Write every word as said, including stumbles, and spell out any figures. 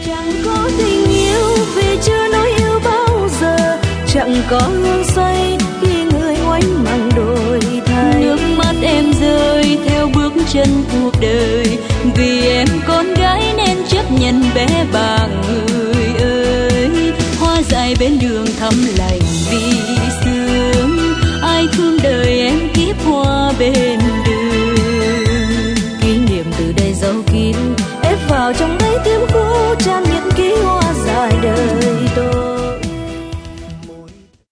Chẳng có tình yêu vì chưa nói yêu bao giờ, chẳng có hương say khi người ngoảnh mang đổi thay. Nước mắt em rơi theo bước chân cuộc đời, vì em con gái nên chấp nhận bé bàng người ơi. Hoa dại bên đường thắm lành vì sương, ai thương đời em kiếp hoa bề